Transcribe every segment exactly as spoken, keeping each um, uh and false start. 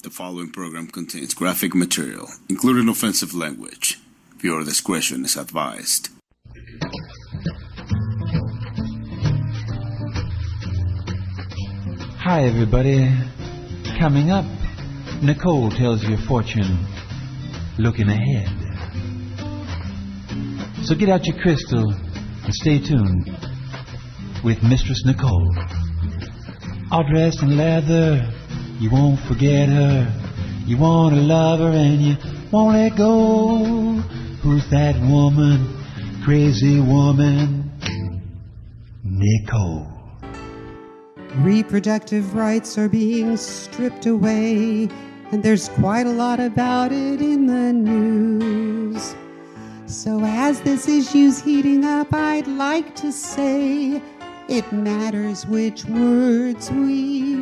The following program contains graphic material, including offensive language. Viewer discretion is advised. Hi, everybody. Coming up, Nicole tells your fortune looking ahead. So get out your crystal and stay tuned with Mistress Nicole. All dressed in leather, you won't forget her. You want to love her and you won't let go. Who's that woman? Crazy woman, Nicole. Reproductive rights are being stripped away, and there's quite a lot about it in the news. So as this issue's heating up, I'd like to say it matters which words we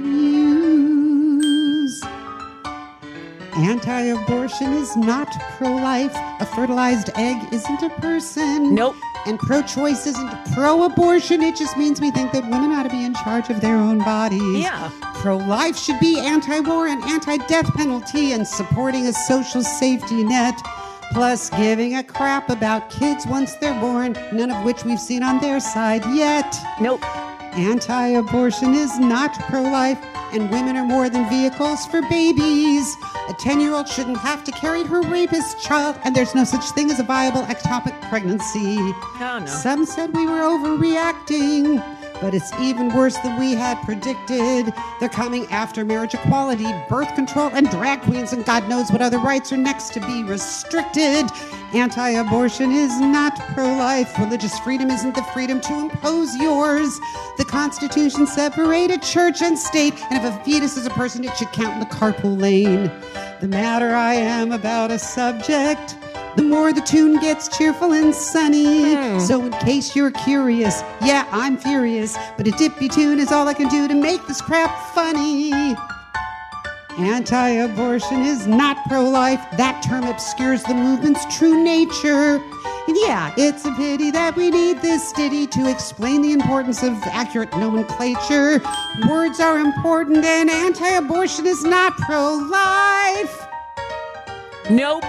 use. Anti-abortion is not pro-life. A fertilized egg isn't a person. Nope. And pro-choice isn't pro-abortion. It just means we think that women ought to be in charge of their own bodies. Yeah. Pro-life should be anti-war and anti-death penalty and supporting a social safety net. Plus giving a crap about kids once they're born, none of which we've seen on their side yet. Nope. Anti-abortion is not pro-life, and women are more than vehicles for babies. A ten-year-old shouldn't have to carry her rapist child, and there's no such thing as a viable ectopic pregnancy. Oh, no. Some said we were overreacting, but it's even worse than we had predicted. They're coming after marriage equality, birth control, and drag queens, and God knows what other rights are next to be restricted. Anti-abortion is not pro-life. Religious freedom isn't the freedom to impose yours. The Constitution separated church and state, and if a fetus is a person, it should count in the carpool lane. The madder I am about a subject, the more the tune gets cheerful and sunny. Hmm. So in case you're curious, yeah, I'm furious, but a dippy tune is all I can do to make this crap funny. Anti-abortion is not pro-life. That term obscures the movement's true nature. And yeah, it's a pity that we need this ditty to explain the importance of accurate nomenclature. Words are important, and anti-abortion is not pro-life. Nope.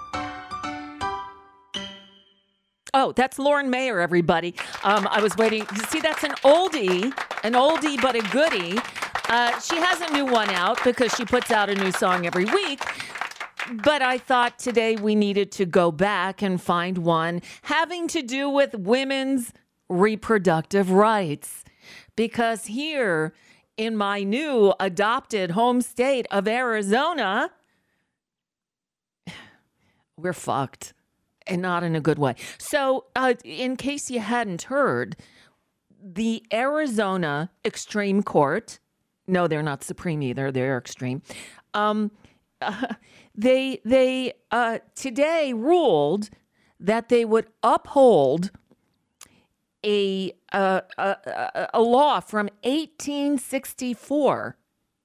Oh, that's Lauren Mayer, everybody. Um, I was waiting. You see, that's an oldie, an oldie but a goodie. Uh, she has a new one out because she puts out a new song every week. But I thought today we needed to go back and find one having to do with women's reproductive rights. Because here in my new adopted home state of Arizona, we're fucked. And not in a good way. So, uh, in case you hadn't heard, the Arizona Extreme Court, no, they're not Supreme either, they're extreme. Um, uh, they they uh, today ruled that they would uphold a uh, a, a law from eighteen sixty-four.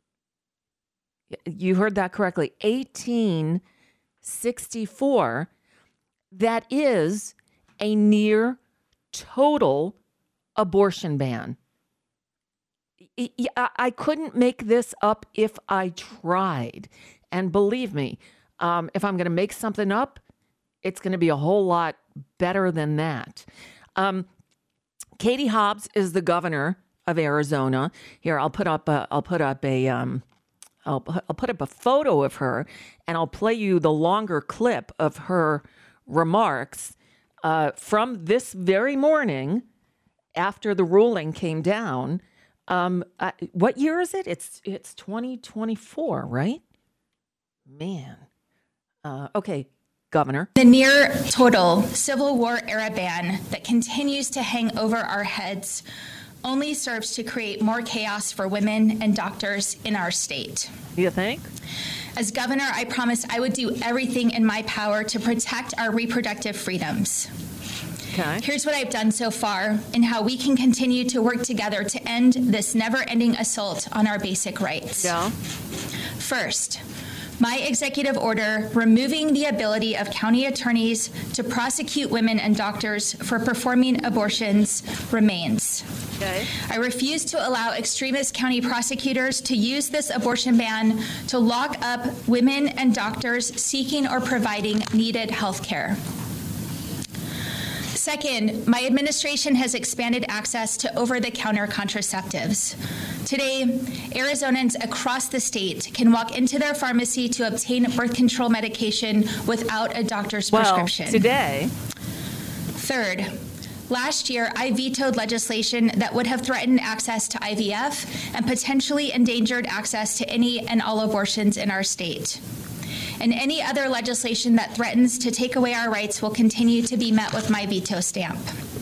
You heard that correctly, eighteen sixty-four. That is a near total abortion ban. I couldn't make this up if I tried. And believe me, um, if I'm going to make something up, it's going to be a whole lot better than that. Um, Katie Hobbs is the governor of Arizona. Here, I'll put up a, I'll put up a, um, I'll, I'll put up a photo of her, and I'll play you the longer clip of her remarks uh, from this very morning after the ruling came down. Um, uh, what year is it? It's it's twenty twenty-four, right? Man. Uh, okay, Governor. The near total Civil War era ban that continues to hang over our heads only serves to create more chaos for women and doctors in our state. You think? As governor, I promised I would do everything in my power to protect our reproductive freedoms. Okay. Here's what I've done so far and how we can continue to work together to end this never-ending assault on our basic rights. Yeah. First, my executive order removing the ability of county attorneys to prosecute women and doctors for performing abortions remains. Okay. I refuse to allow extremist county prosecutors to use this abortion ban to lock up women and doctors seeking or providing needed health care. Second, my administration has expanded access to over-the-counter contraceptives. Today, Arizonans across the state can walk into their pharmacy to obtain birth control medication without a doctor's well, prescription. Today. Third, last year, I vetoed legislation that would have threatened access to I V F and potentially endangered access to any and all abortions in our state. And any other legislation that threatens to take away our rights will continue to be met with my veto stamp.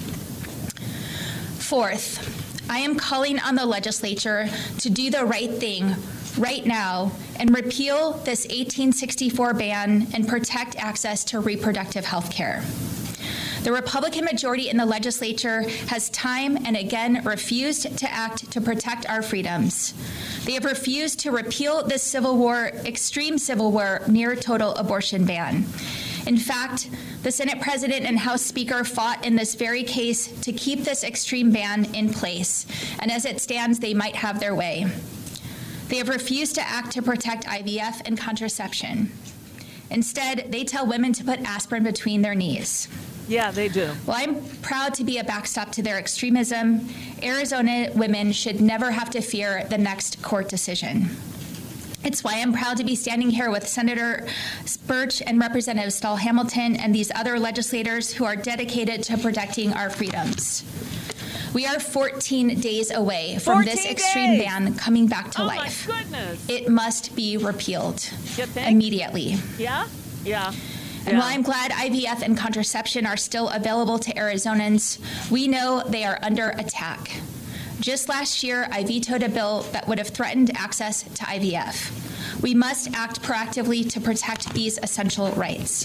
Fourth, I am calling on the legislature to do the right thing right now and repeal this eighteen sixty-four ban and protect access to reproductive health care. The Republican majority in the legislature has time and again refused to act to protect our freedoms. They have refused to repeal this civil war, extreme civil war, near total abortion ban. In fact, the Senate President and House Speaker fought in this very case to keep this extreme ban in place, and as it stands, they might have their way. They have refused to act to protect I V F and contraception. Instead, they tell women to put aspirin between their knees. Yeah, they do. While I'm proud to be a backstop to their extremism, Arizona women should never have to fear the next court decision. It's why I'm proud to be standing here with Senator Birch and Representative Stahl Hamilton and these other legislators who are dedicated to protecting our freedoms. We are fourteen days away from this extreme days. ban coming back to oh life. My goodness. It must be repealed You think? immediately. Yeah? Yeah. And while I'm glad I V F and contraception are still available to Arizonans, we know they are under attack. Just last year, I vetoed a bill that would have threatened access to I V F. We must act proactively to protect these essential rights.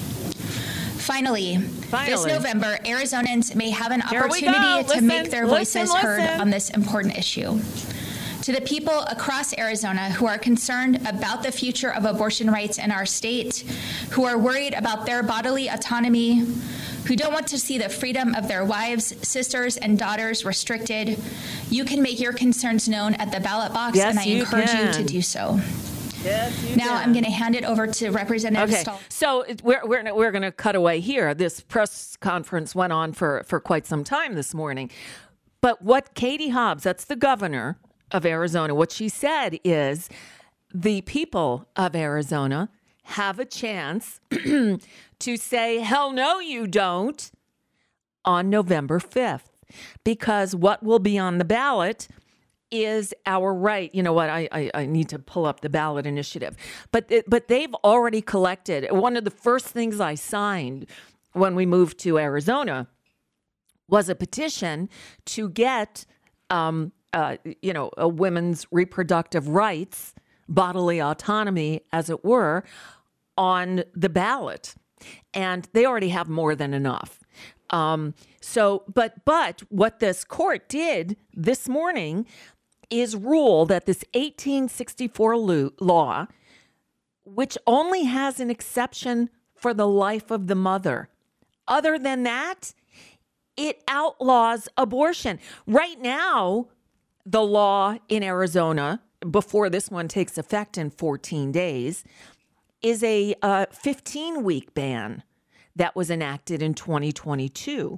Finally, Finally. this November, Arizonans may have an Here we opportunity go. to Listen, make their listen, voices heard listen. on this important issue. To the people across Arizona who are concerned about the future of abortion rights in our state, who are worried about their bodily autonomy, who don't want to see the freedom of their wives, sisters, and daughters restricted, you can make your concerns known at the ballot box, Yes, and I you encourage can. you to do so. Yes, you Now can. I'm going to hand it over to Representative Okay, Stahl. so it- we're we're we're going to cut away here. This press conference went on for for quite some time this morning, but what Katie Hobbs, that's the governor of Arizona, what she said is the people of Arizona have a chance to say hell no you don't on November fifth, because what will be on the ballot is our right. You know what? I, I, I need to pull up the ballot initiative. But it, but they've already collected. One of the first things I signed when we moved to Arizona was a petition to get, um, uh, you know, a women's reproductive rights, bodily autonomy, as it were, on the ballot. And they already have more than enough. Um, so, but but what this court did this morning is rule that this eighteen sixty-four lo- law, which only has an exception for the life of the mother, other than that, it outlaws abortion. Right now, the law in Arizona, before this one takes effect in fourteen days, is a uh, fifteen-week ban that was enacted in twenty twenty-two.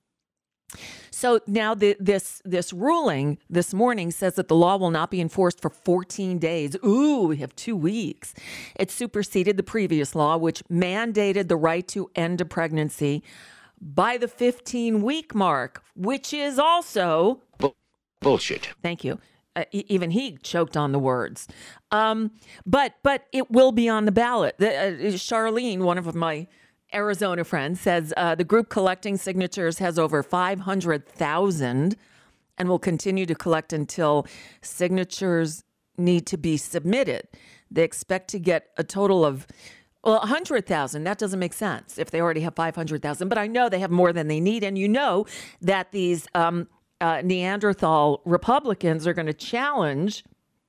So now the, this this ruling this morning says that the law will not be enforced for fourteen days. Ooh, we have two weeks. It superseded the previous law, which mandated the right to end a pregnancy by the fifteen-week mark, which is also... Bullshit. Thank you. Uh, e- even he choked on the words. Um, but but it will be on the ballot. The, uh, Charlene, one of my Arizona friends, says uh, the group collecting signatures has over five hundred thousand and will continue to collect until signatures need to be submitted. They expect to get a total of, well, one hundred thousand. That doesn't make sense if they already have five hundred thousand. But I know they have more than they need. And you know that these um, uh, Neanderthal Republicans are going to challenge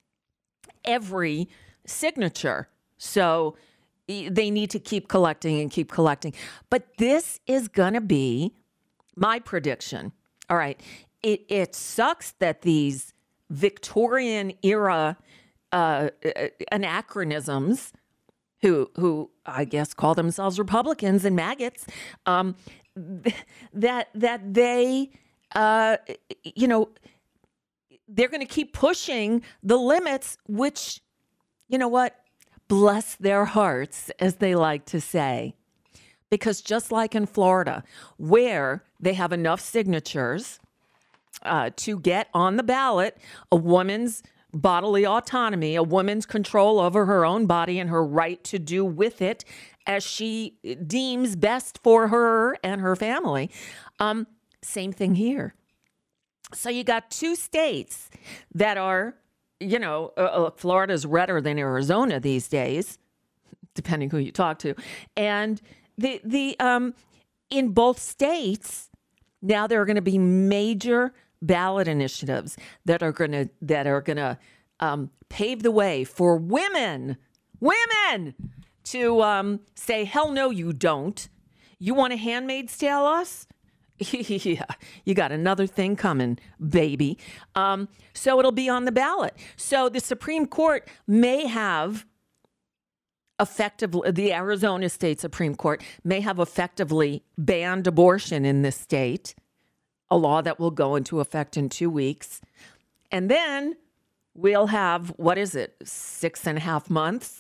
every signature. So they need to keep collecting and keep collecting. But this is going to be my prediction. All right. it, it sucks that these Victorian era uh, anachronisms, who who I guess call themselves Republicans and maggots, um, th- that that they, uh, you know, they're going to keep pushing the limits, which, you know what, bless their hearts, as they like to say. Because just like in Florida, where they have enough signatures uh, to get on the ballot a woman's bodily autonomy, a woman's control over her own body and her right to do with it as she deems best for her and her family. Um, same thing here. So you got two states that are, you know, uh, Florida's redder than Arizona these days, depending who you talk to. And the the um, in both states, now there are going to be major ballot initiatives that are going to that are going to um, pave the way for women, women to um, say, hell no, you don't. You want a Handmaid's Tale us? Yeah, you got another thing coming, baby. Um, so it'll be on the ballot. So the Supreme Court may have effectively, the Arizona State Supreme Court may have effectively banned abortion in this state, a law that will go into effect in two weeks. And then we'll have, what is it, six and a half months?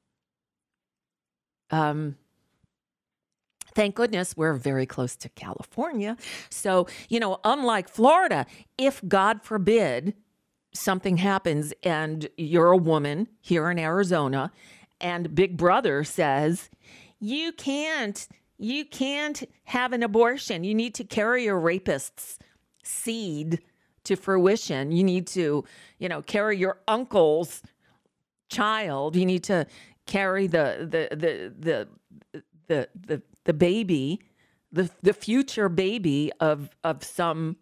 Um, thank goodness we're very close to California. So, you know, unlike Florida, if God forbid something happens and you're a woman here in Arizona and Big Brother says, you can't, you can't have an abortion. You need to carry your rapist's seed to fruition. You need to, you know, carry your uncle's child. You need to carry the, the, the, the, the, the, the baby, the, the future baby of, of some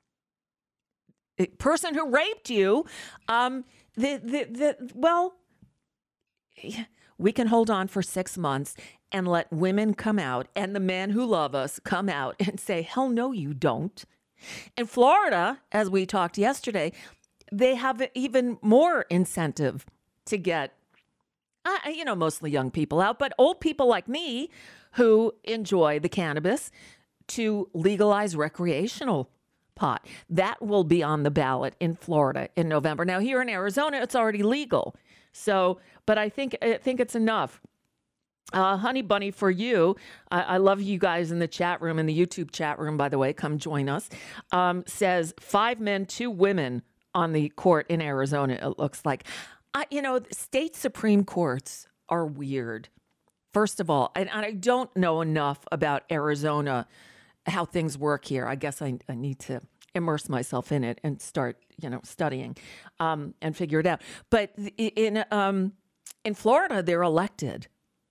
person who raped you. Um, the, the, the, well, we can hold on for six months and let women come out and the men who love us come out and say, hell no, you don't. In Florida, as we talked yesterday, they have even more incentive to get, uh, you know, mostly young people out, but old people like me who enjoy the cannabis to legalize recreational pot. That will be on the ballot in Florida in November. Now, here in Arizona, it's already legal. So, but I think I think it's enough. Uh, Honey Bunny, for you, I, I love you guys in the chat room, in the YouTube chat room, by the way, come join us, um, says five men, two women on the court in Arizona, it looks like. I, you know, state Supreme Courts are weird. First of all, and, and I don't know enough about Arizona, how things work here. I guess I, I need to immerse myself in it and start, you know, studying um, and figure it out. But in um, in Florida, they're elected.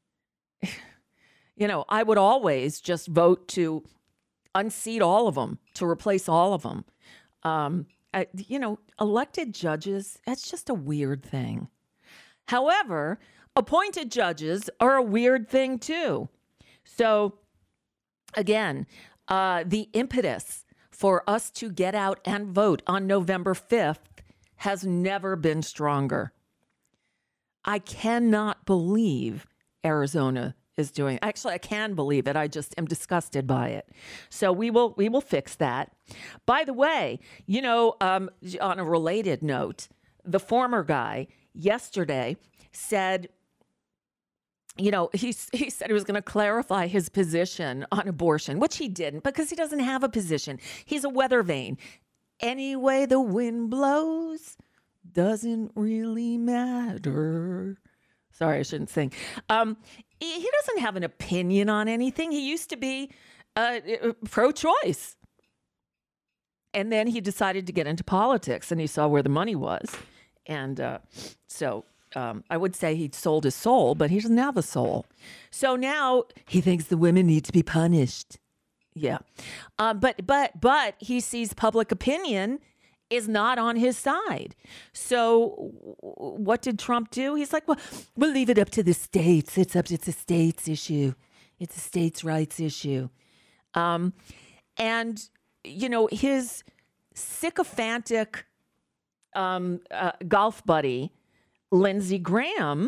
You know, I would always just vote to unseat all of them, to replace all of them. Um, I, you know, elected judges, that's just a weird thing. However, appointed judges are a weird thing too. So, again, uh, the impetus for us to get out and vote on November fifth has never been stronger. I cannot believe Arizona is doing. Actually, I can believe it. I just am disgusted by it. So we will we will fix that. By the way, you know, um, on a related note, the former guy yesterday said, you know, he, he said he was going to clarify his position on abortion, which he didn't because he doesn't have a position. He's a weather vane. Any way the wind blows doesn't really matter. Sorry, I shouldn't sing. Um, he, he doesn't have an opinion on anything. He used to be uh, pro-choice. And then he decided to get into politics and he saw where the money was. And uh, so um, I would say he sold his soul, but he doesn't have a soul. So now he thinks the women need to be punished. Yeah. Uh, but but but he sees public opinion is not on his side. So what did Trump do? He's like, well, we'll leave it up to the states. It's up. It's a states issue. It's a states' rights issue. Um, and, you know, his sycophantic um, uh, golf buddy, Lindsey Graham,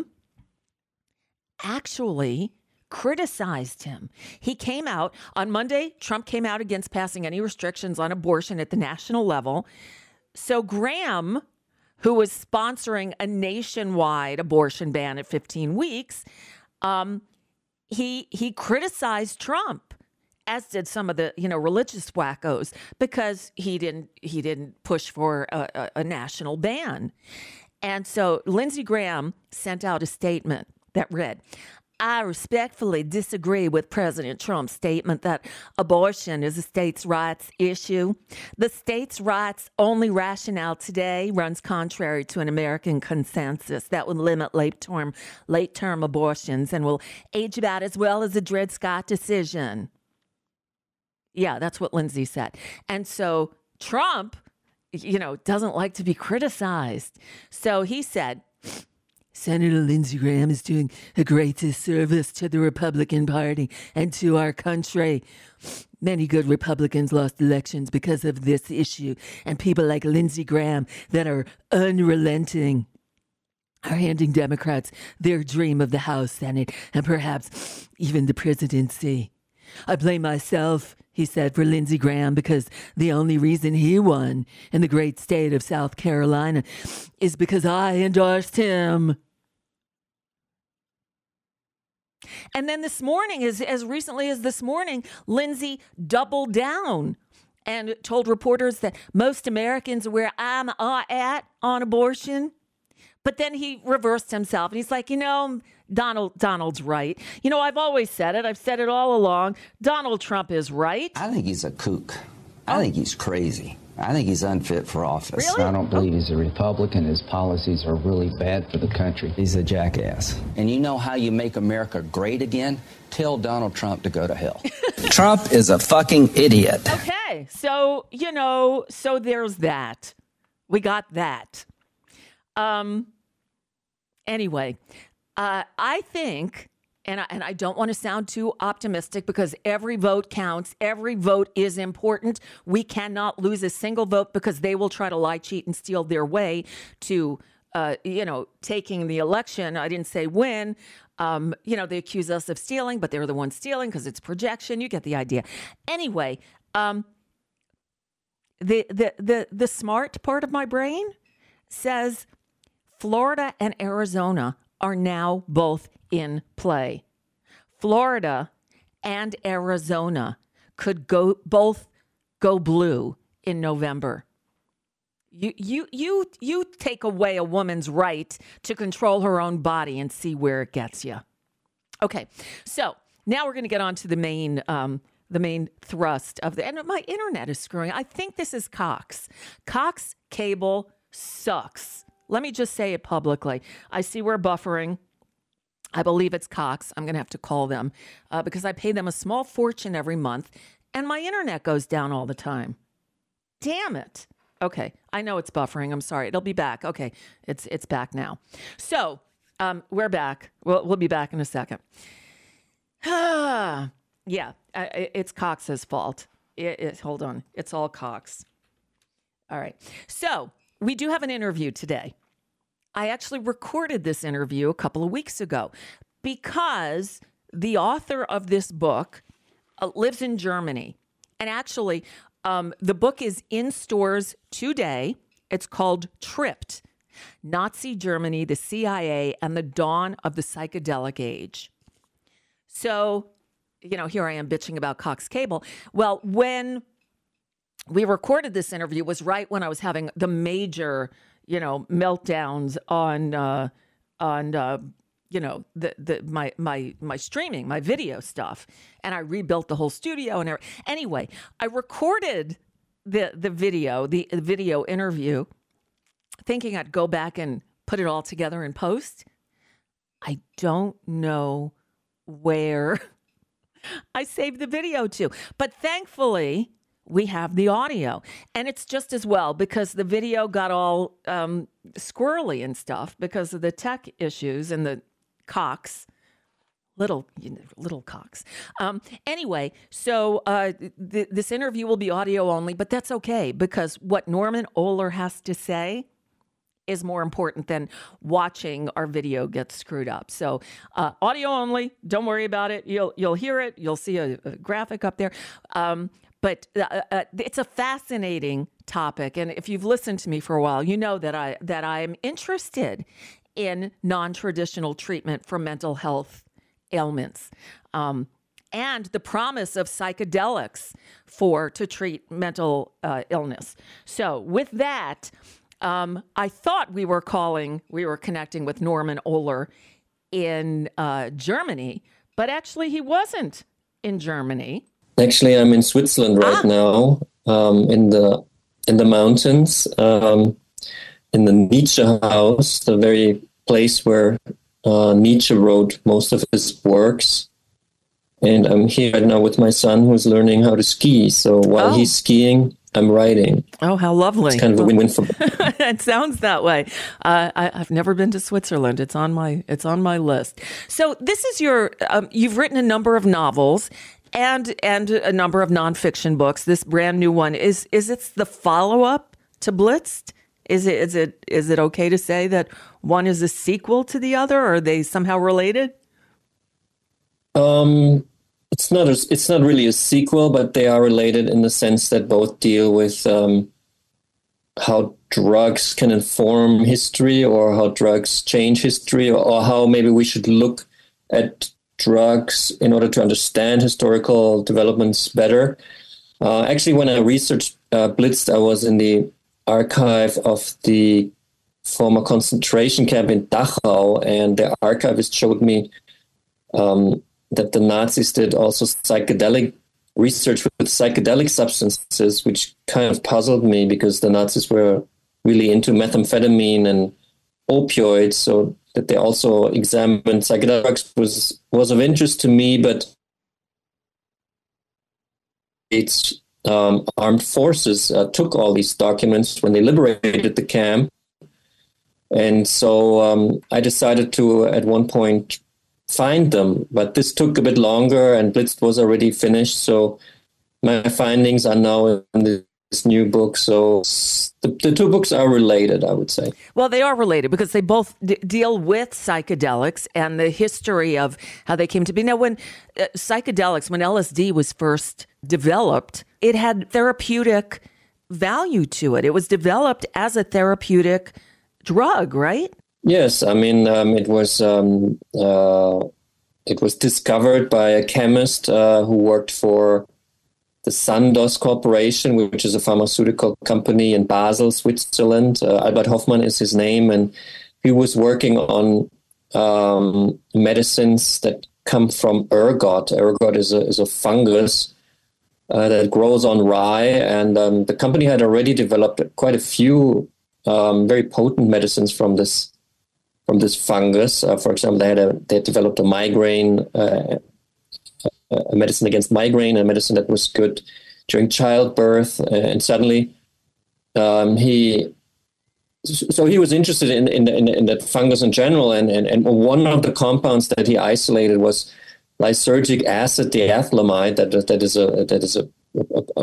actually criticized him. He came out on Monday. Trump came out against passing any restrictions on abortion at the national level. So Graham, who was sponsoring a nationwide abortion ban at fifteen weeks, um, he he criticized Trump, as did some of the you know religious wackos, because he didn't he didn't push for a, a, a national ban. And so Lindsey Graham sent out a statement that read, I respectfully disagree with President Trump's statement that abortion is a states' rights issue. The states' rights only rationale today runs contrary to an American consensus that would limit late-term late-term abortions and will age about as well as the Dred Scott decision. Yeah, that's what Lindsey said. And so Trump, you know, doesn't like to be criticized. So he said, Senator Lindsey Graham is doing a great disservice to the Republican Party and to our country. Many good Republicans lost elections because of this issue, and people like Lindsey Graham that are unrelenting are handing Democrats their dream of the House, Senate, and perhaps even the presidency. I blame myself, he said, for Lindsey Graham because the only reason he won in the great state of South Carolina is because I endorsed him. And then this morning, as, as recently as this morning, Lindsey doubled down and told reporters that most Americans are where I'm at on abortion. But then he reversed himself and he's like, you know, Donald Donald's right. You know, I've always said it. I've said it all along. Donald Trump is right. I think he's a kook. I think he's crazy. I think he's unfit for office. Really? I don't believe he's a Republican. His policies are really bad for the country. He's a jackass. And you know how you make America great again? Tell Donald Trump to go to hell. Trump is a fucking idiot. Okay, so, you know, so there's that. We got that. Um. Anyway, uh, I think, and I, and I don't want to sound too optimistic because every vote counts. Every vote is important. We cannot lose a single vote because they will try to lie, cheat, and steal their way to, uh, you know, taking the election. I didn't say when. Um, you know, they accuse us of stealing, but they're the ones stealing because it's projection. You get the idea. Anyway, um, the the the the smart part of my brain says Florida and Arizona are now both in play. Florida and Arizona could go both go blue in November. You you you you take away a woman's right to control her own body and see where it gets you. Okay, so now we're going to get on to the main um, the main thrust of the. And my internet is screwing. I think this is Cox. Cox Cable sucks. Let me just say it publicly. I see we're buffering. I believe it's Cox. I'm going to have to call them uh, because I pay them a small fortune every month and my internet goes down all the time. Damn it. Okay. I know it's buffering. I'm sorry. It'll be back. Okay. It's it's back now. So um, we're back. We'll, we'll be back in a second. yeah. I, it's Cox's fault. It, it, hold on. It's all Cox. All right. So we do have an interview today. I actually recorded this interview a couple of weeks ago because the author of this book uh, lives in Germany. And actually, um, the book is in stores today. It's called Tripped, Nazi Germany, the C I A, and the Dawn of the Psychedelic Age. So, you know, here I am bitching about Cox Cable. Well, when we recorded this interview was right when I was having the major, you know, meltdowns on, uh, on, uh, you know, the the my my my streaming, my video stuff, and I rebuilt the whole studio and everything. Anyway, I recorded the the video, the video interview, thinking I'd go back and put it all together in post. I don't know where I saved the video to, but thankfully we have the audio, and it's just as well because the video got all um, squirrely and stuff because of the tech issues and the Cox. Little, you know, little cocks. Um, anyway, so uh, th- this interview will be audio only, but that's okay because what Norman Ohler has to say is more important than watching our video get screwed up. So uh, audio only. Don't worry about it. You'll you'll hear it. You'll see a, a graphic up there. Um, but uh, uh, it's a fascinating topic, and if you've listened to me for a while, you know that I that I am interested in non-traditional treatment for mental health ailments, um, and the promise of psychedelics for to treat mental uh, illness. So with that, um, I thought we were calling, we were connecting with Norman Ohler in uh, Germany, but actually he wasn't in Germany. Actually, I'm in Switzerland right ah. now, um, in the in the mountains, um, in the Nietzsche house, the very place where Uh, Nietzsche wrote most of his works, and I'm here right now with my son who's learning how to ski. So while oh. he's skiing, I'm writing. Oh, how lovely! It's kind of a win-win for It sounds that way. Uh, I, I've never been to Switzerland. It's on my it's on my list. So this is your. Um, you've written a number of novels and and a number of nonfiction books. This brand new one is is it the follow-up to Blitzed? Is it is it is it okay to say that one is a sequel to the other, or are they somehow related? Um, it's not a, it's not really a sequel, but they are related in the sense that both deal with um, how drugs can inform history, or how drugs change history, or, or how maybe we should look at drugs in order to understand historical developments better. Uh, actually, when I researched uh, Blitzed, I was in the archive of the former concentration camp in Dachau, and the archivist showed me um, that the Nazis did also psychedelic research with psychedelic substances, which kind of puzzled me because the Nazis were really into methamphetamine and opioids, so that they also examined psychedelics was was of interest to me, but it's Um, armed forces uh, took all these documents when they liberated the camp. And so um, I decided to, at one point, find them. But this took a bit longer, and Blitzed was already finished. So my findings are now in this new book. So the, the two books are related, I would say. Well, they are related because they both d- deal with psychedelics and the history of how they came to be. Now, when uh, psychedelics, when L S D was first developed, it had therapeutic value to it. It was developed as a therapeutic drug, right? Yes, I mean, um, it was um, uh, it was discovered by a chemist uh, who worked for the Sandoz Corporation, which is a pharmaceutical company in Basel, Switzerland. Uh, Albert Hoffmann is his name, and he was working on um, medicines that come from ergot. Ergot is a is a fungus uh, that grows on rye, and um, the company had already developed quite a few um, very potent medicines from this from this fungus. Uh, for example, they had a, they had developed a migraine. Uh, a medicine against migraine, a medicine that was good during childbirth, and suddenly um, he, so he was interested in in, in, in that fungus in general, and, and and one of the compounds that he isolated was lysergic acid diethylamide. That that is a that is a a,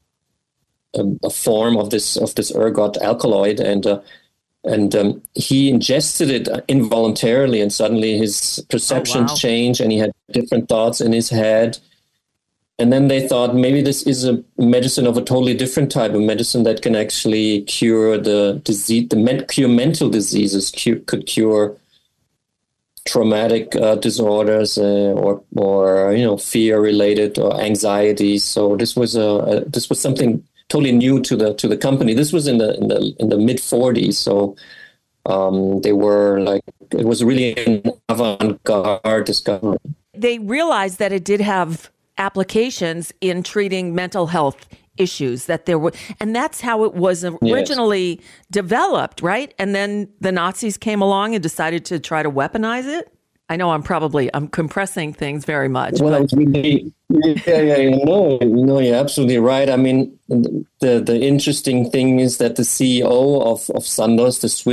a, a form of this of this ergot alkaloid, and uh, and um, he ingested it involuntarily, and suddenly his perceptions oh, wow. changed, and he had different thoughts in his head. And then they thought maybe this is a medicine of a totally different type of medicine that can actually cure the disease, the men- cure mental diseases, cure, could cure traumatic uh, disorders uh, or or you know fear related or anxiety. So this was a, a this was something totally new to the to the company. This was in the in the in the mid forties, so um, they were like it was really an avant-garde discovery. They realized that it did have applications in treating mental health issues. That there were, and that's how it was originally yes. developed, right? And then the Nazis came along and decided to try to weaponize it. I know I'm probably I'm compressing things very much. Well, but... really, yeah, yeah, yeah, no, no, you're absolutely right. I mean, the the interesting thing is that the C E O of of Sandoz, the Swiss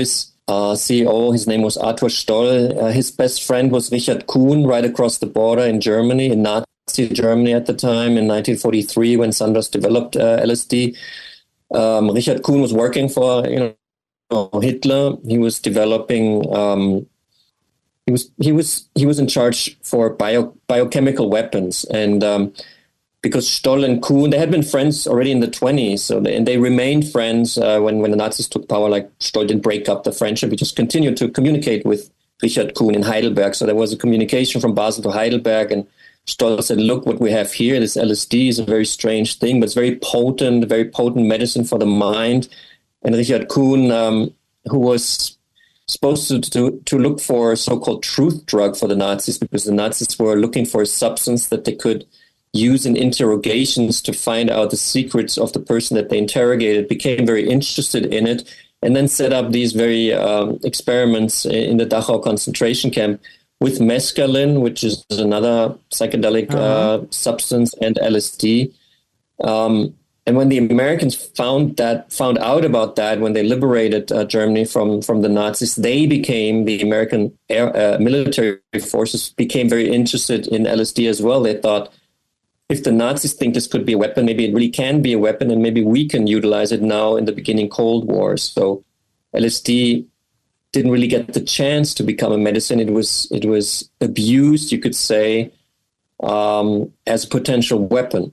uh, C E O. His name was Arthur Stoll. Uh, his best friend was Richard Kuhn, right across the border in Germany, in Nazi Germany at the time, in nineteen forty-three, when Sandoz developed uh, L S D. Um, Richard Kuhn was working for, you know, Hitler. He was developing. Um, he was he was he was in charge for bio, biochemical weapons, and um, because Stoll and Kuhn, they had been friends already in the twenties, so they, and they remained friends uh, when when the Nazis took power. Like Stoll didn't break up the friendship; he just continued to communicate with Richard Kuhn in Heidelberg. So there was a communication from Basel to Heidelberg, and Stoll said, "Look what we have here. This L S D is a very strange thing, but it's very potent, very potent medicine for the mind." And Richard Kuhn, um, who was supposed to, to to look for a so-called truth drug for the Nazis, because the Nazis were looking for a substance that they could use in interrogations to find out the secrets of the person that they interrogated, became very interested in it, and then set up these very um, experiments in the Dachau concentration camp with mescaline, which is another psychedelic uh-huh. uh, substance, and L S D. Um, and when the Americans found that, found out about that, when they liberated uh, Germany from, from the Nazis, they became, the American air, uh, military forces became very interested in L S D as well. They thought, if the Nazis think this could be a weapon, maybe it really can be a weapon, and maybe we can utilize it now in the beginning Cold War. So L S D didn't really get the chance to become a medicine. It was it was abused, you could say, um, as a potential weapon.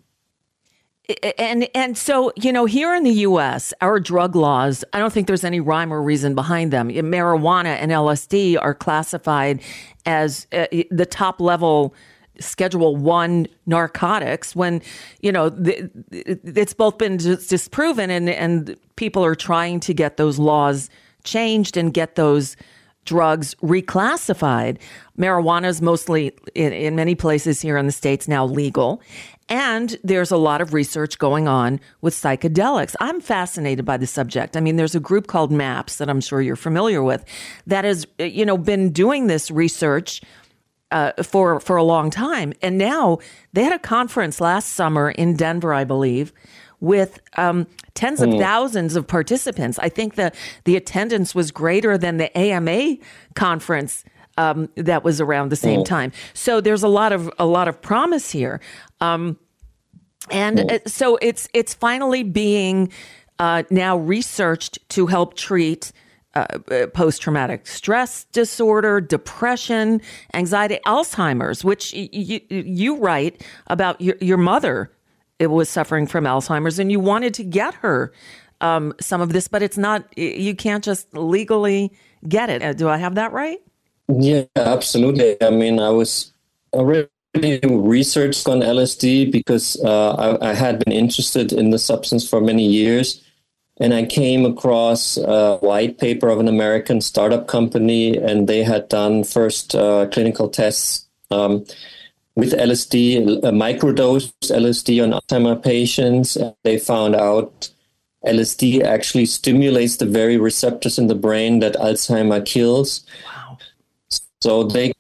And and so, you know, here in the U S, our drug laws, I don't think there's any rhyme or reason behind them. Marijuana and L S D are classified as uh, the top level Schedule One narcotics, when, you know, the, it's both been disproven, and, and people are trying to get those laws changed and get those drugs reclassified. Marijuana is mostly, in, in many places here in the States, now legal. And there's a lot of research going on with psychedelics. I'm fascinated by the subject. I mean, there's a group called MAPS that I'm sure you're familiar with that has, you know, been doing this research Uh, for for a long time. And now they had a conference last summer in Denver, I believe, with um, tens of mm. thousands of participants. I think the, the attendance was greater than the A M A conference um, that was around the same mm. time. So there's a lot of a lot of promise here. Um, and mm. uh, so it's it's finally being uh, now researched to help treat Uh, post-traumatic stress disorder, depression, anxiety, Alzheimer's, which y- y- you write about your, your mother. It was suffering from Alzheimer's, and you wanted to get her um, some of this, but it's not, you can't just legally get it. Uh, do I have that right? Yeah, absolutely. I mean, I was already researched on L S D because uh, I, I had been interested in the substance for many years. And I came across a white paper of an American startup company, and they had done first uh, clinical tests um, with L S D, a microdose L S D on Alzheimer patients. And they found out L S D actually stimulates the very receptors in the brain that Alzheimer kills. Wow. So they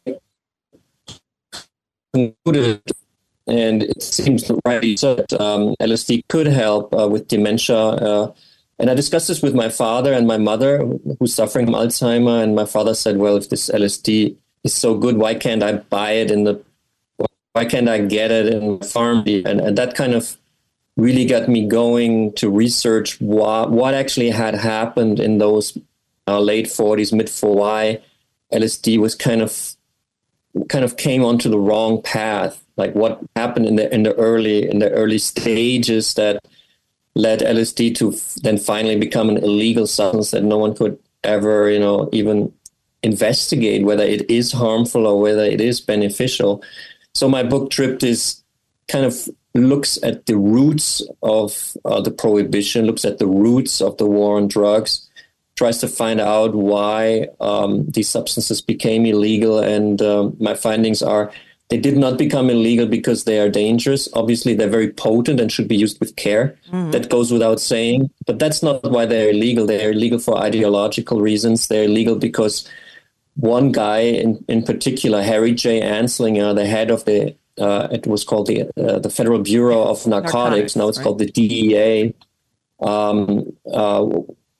concluded, and it seems right, that um, L S D could help uh, with dementia. Uh, And I discussed this with my father and my mother, who's suffering from Alzheimer. And my father said, well, if this L S D is so good, why can't I buy it in the, why can't I get it in the pharmacy? And, and that kind of really got me going to research what, what actually had happened in those uh, late forties, mid forties, why L S D was kind of, kind of came onto the wrong path. Like what happened in the, in the early, in the early stages that led L S D to f- then finally become an illegal substance that no one could ever, you know, even investigate whether it is harmful or whether it is beneficial. So my book Triptis kind of looks at the roots of uh, the prohibition, looks at the roots of the war on drugs, tries to find out why um, these substances became illegal. And um, my findings are they did not become illegal because they are dangerous. Obviously, they're very potent and should be used with care. Mm-hmm. That goes without saying. But that's not why they're illegal. They're illegal for ideological reasons. They're illegal because one guy in, in particular, Harry J. Anslinger, the head of the, uh, it was called the uh, the Federal Bureau of Narcotics. Narcotics now it's right. called the D E A. Um, uh,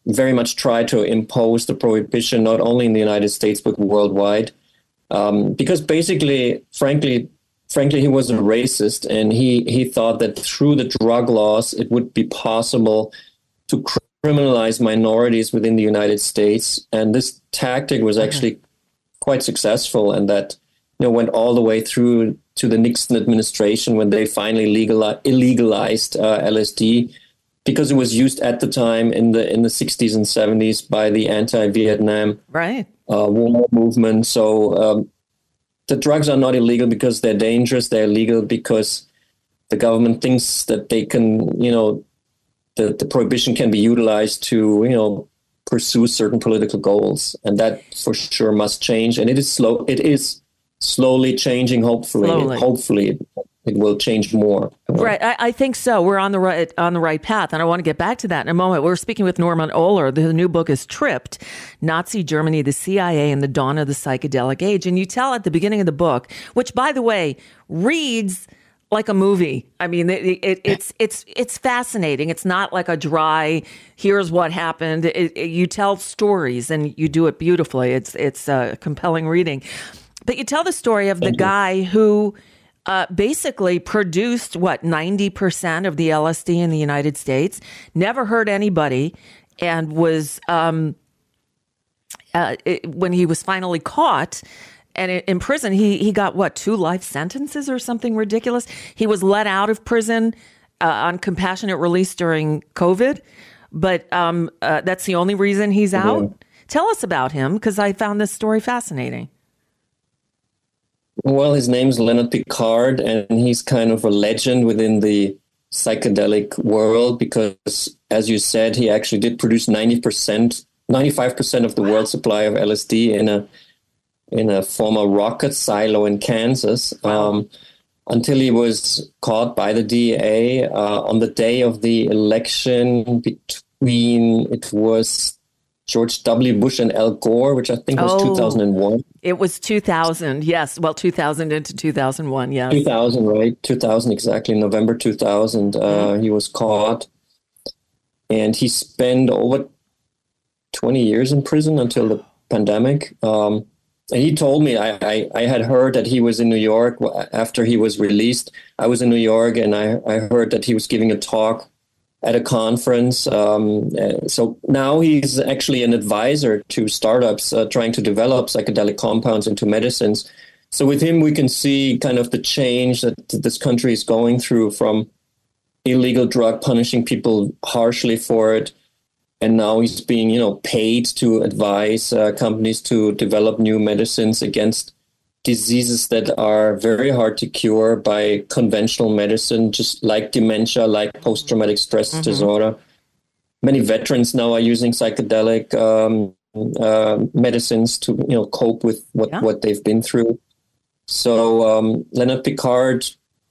very much tried to impose the prohibition, not only in the United States, but worldwide. Um, because basically, frankly, frankly, he was a racist, and he, he thought that through the drug laws, it would be possible to criminalize minorities within the United States. And this tactic was actually mm-hmm. quite successful, and that, you know, went all the way through to the Nixon administration when they finally legalized, illegalized uh, L S D, because it was used at the time in the in the sixties and seventies by the anti-Vietnam right. uh, war movement. So um, the drugs are not illegal because they're dangerous. They're illegal because the government thinks that they can, you know, the, the prohibition can be utilized to, you know, pursue certain political goals. And that for sure must change. And it is slow. It is slowly changing. Hopefully, slowly. hopefully it will change more. Right. I, I think so. We're on the right on the right path. And I want to get back to that in a moment. We're speaking with Norman Ohler. The new book is Tripped, Nazi Germany, the C I A, and the Dawn of the Psychedelic Age. And you tell at the beginning of the book, which, by the way, reads like a movie. I mean, it, it, it's it's it's fascinating. It's not like a dry, here's what happened. It, it, you tell stories, and you do it beautifully. It's, it's uh, compelling reading. But you tell the story of the Thank you. guy who Uh, basically produced, what, ninety percent of the L S D in the United States, never hurt anybody, and was, um, uh, it, when he was finally caught and in prison, he, he got, what, two life sentences or something ridiculous? He was let out of prison uh, on compassionate release during COVID, but um, uh, that's the only reason he's out. Mm-hmm. Tell us about him, because I found this story fascinating. Well, his name's Leonard Picard, and he's kind of a legend within the psychedelic world because, as you said, he actually did produce ninety percent, ninety-five percent of the world's supply of L S D in a in a former rocket silo in Kansas, um, until he was caught by the D E A uh, on the day of the election between, it was George W. Bush and Al Gore, which I think was oh, two thousand one. It was two thousand, yes. Well, two thousand into two thousand one, yes. two thousand, right? two thousand, exactly. November two thousand, uh, mm-hmm. he was caught. And he spent over twenty years in prison until the pandemic. Um, and he told me, I, I, I had heard that he was in New York after he was released. I was in New York, and I, I heard that he was giving a talk at a conference. Um, so now he's actually an advisor to startups uh, trying to develop psychedelic compounds into medicines. So with him, we can see kind of the change that this country is going through from illegal drug, punishing people harshly for it. And now he's being, you know, paid to advise uh, companies to develop new medicines against diseases that are very hard to cure by conventional medicine, just like dementia, like post-traumatic stress mm-hmm. disorder. Many veterans now are using psychedelic um, uh, medicines to, you know, cope with what, yeah. what they've been through. So um, Leonard Picard,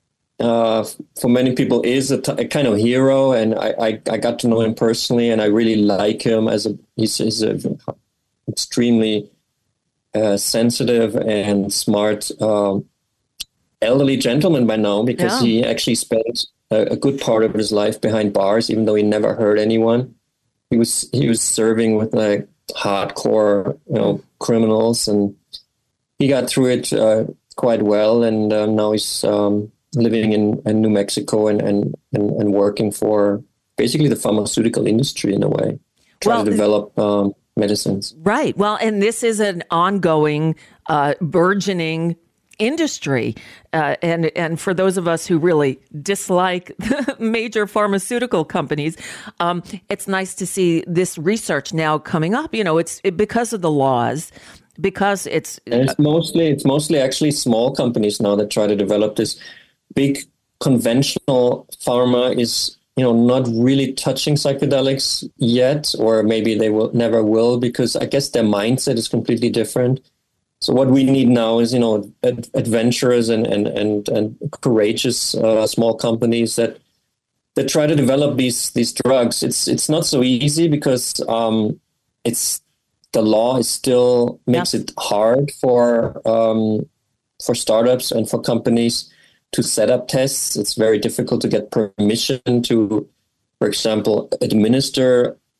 uh, for many people, is a, t- a kind of hero, and I, I, I got to know him personally, and I really like him as a he's, he's a extremely Uh, sensitive and smart um, elderly gentleman by now, because yeah. he actually spent a, a good part of his life behind bars, even though he never hurt anyone. He was he was serving with like hardcore, you know, criminals, and he got through it uh, quite well. And uh, now he's um, living in, in New Mexico and, and and and working for basically the pharmaceutical industry in a way, trying well, to develop. Um, medicines. Right. Well, and this is an ongoing, uh, burgeoning industry. Uh, and, and for those of us who really dislike the major pharmaceutical companies, um, it's nice to see this research now coming up. You know, it's it, because of the laws, because it's... And it's mostly, it's mostly actually small companies now that try to develop this. Big conventional pharma is... you know, not really touching psychedelics yet, or maybe they will never will, because I guess their mindset is completely different. So what we need now is, you know, ad- adventurous and and and, and courageous uh, small companies that that try to develop these these drugs. It's it's not so easy because um, it's the law is still makes yep. it hard for um, for startups and for companies to set up tests. It's very difficult to get permission to, for example, administer